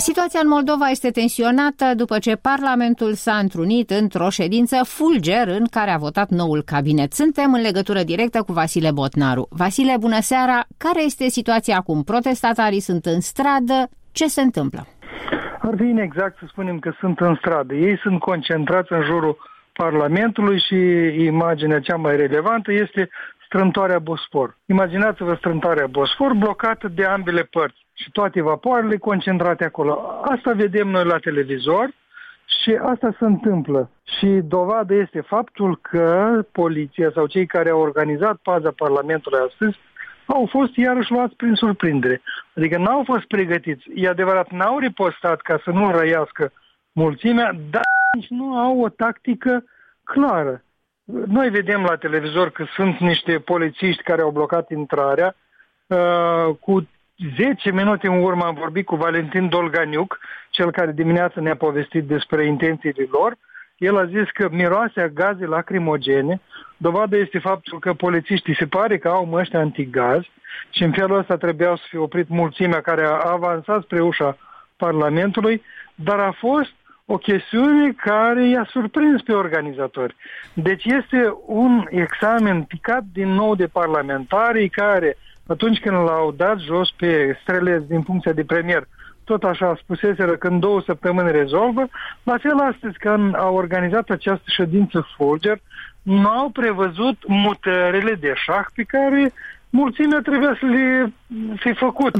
Situația în Moldova este tensionată după ce Parlamentul s-a întrunit într-o ședință fulger în care a votat noul cabinet. Suntem în legătură directă cu Vasile Botnaru. Vasile, bună seara! Care este situația acum? Protestatarii sunt în stradă. Ce se întâmplă? Ar fi inexact să spunem că sunt în stradă. Ei sunt concentrați în jurul Parlamentului și imaginea cea mai relevantă este strâmtoarea Bosfor. Imaginați-vă strâmtoarea Bosfor blocată de ambele părți și toate vapoarele concentrate acolo. Asta vedem noi la televizor și asta se întâmplă. Și dovadă este faptul că poliția sau cei care au organizat paza Parlamentului astăzi au fost iarăși luați prin surprindere. Adică n-au fost pregătiți. E adevărat, n-au ripostat ca să nu răiască mulțimea, dar nici nu au o tactică clară. Noi vedem la televizor că sunt niște polițiști care au blocat intrarea. Cu 10 minute în urmă am vorbit cu Valentin Dolganiuc, cel care dimineața ne-a povestit despre intențiile lor. El a zis că miroase a gaze lacrimogene. Dovadă este faptul că polițiștii se pare că au măști antigaz și în felul ăsta trebuiau să fie oprit mulțimea care a avansat spre ușa Parlamentului, dar a fost o chestiune care i-a surprins pe organizatori. Deci este un examen picat din nou de parlamentarii care, atunci când l-au dat jos pe Strelez din funcția de premier, tot așa spuseseră că în 2 săptămâni rezolvă, la fel astăzi când au organizat această ședință fulger, nu au prevăzut mutările de șah pe care mulțimea trebuia să le fi făcut.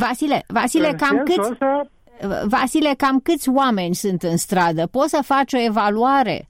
Vasile, cam câți oameni sunt în stradă? Poți să faci o evaluare?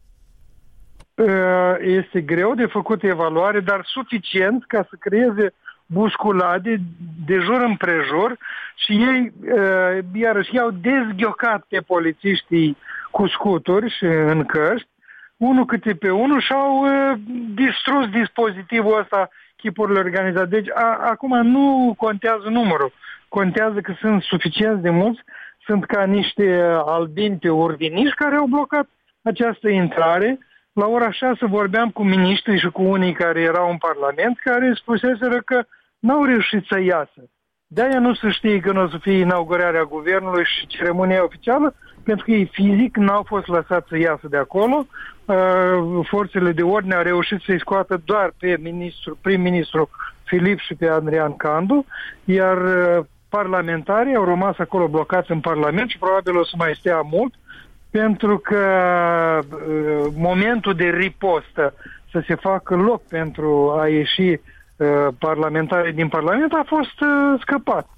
Este greu de făcut evaluare, dar suficient ca să creeze busculade de jur împrejur și ei iarăși i-au dezghiocat pe polițiștii cu scuturi și în căști, unul câte pe unul, și-au distrus dispozitivul ăsta chipurile organizate. Deci acum nu contează numărul, contează că sunt suficienți de mulți, sunt ca niște albini pe urdiniși care au blocat această intrare. La ora 6 vorbeam cu miniștri și cu unii care erau în Parlament, care spuseseră că n-au reușit să iasă. De-aia nu se știe când o să fie inaugurarea guvernului și ceremonia oficială, pentru că ei fizic n-au fost lăsați să iasă de acolo. Forțele de ordine au reușit să-i scoată doar pe prim-ministru Filip și pe Andrian Candu, iar parlamentarii au rămas acolo blocați în Parlament și probabil o să mai stea mult, pentru că momentul de ripostă să se facă loc pentru a ieși parlamentarii din Parlament a fost scăpat.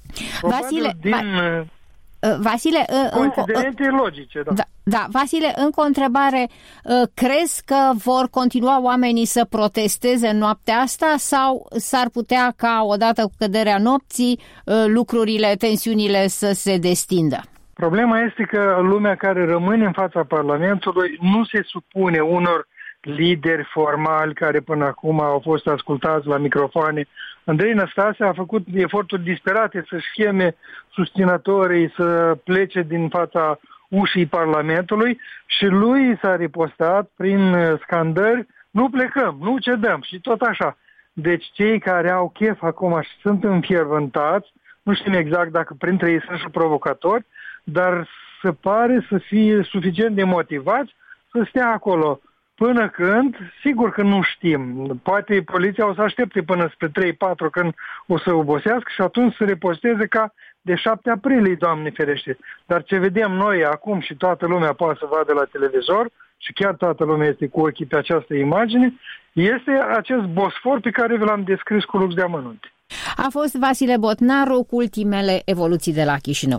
Vasile, considerente logice, da. Da, Vasile, încă o întrebare. Crezi că vor continua oamenii să protesteze în noaptea asta sau s-ar putea ca odată cu căderea nopții lucrurile, tensiunile să se destindă? Problema este că lumea care rămâne în fața Parlamentului nu se supune unor lideri formali care până acum au fost ascultați la microfoane. Andrei Năstase a făcut eforturi disperate să-și cheme susținătorii să plece din fața ușii Parlamentului și lui s-a ripostat prin scandări: nu plecăm, nu cedăm și tot așa. Deci cei care au chef acum și sunt înfierbântați, nu știm exact dacă printre ei sunt și provocatori, dar se pare să fie suficient de motivați să stea acolo. Până când, sigur că nu știm. Poate poliția o să aștepte până spre 3-4 când o să obosească și atunci să reposteze ca de 7 aprilie, Doamne ferește. Dar ce vedem noi acum și toată lumea poate să vadă la televizor și chiar toată lumea este cu ochii pe această imagine, este acest Bosfor pe care vi l-am descris cu lux de amănunte. A fost Vasile Botnaru cu ultimele evoluții de la Chișinău.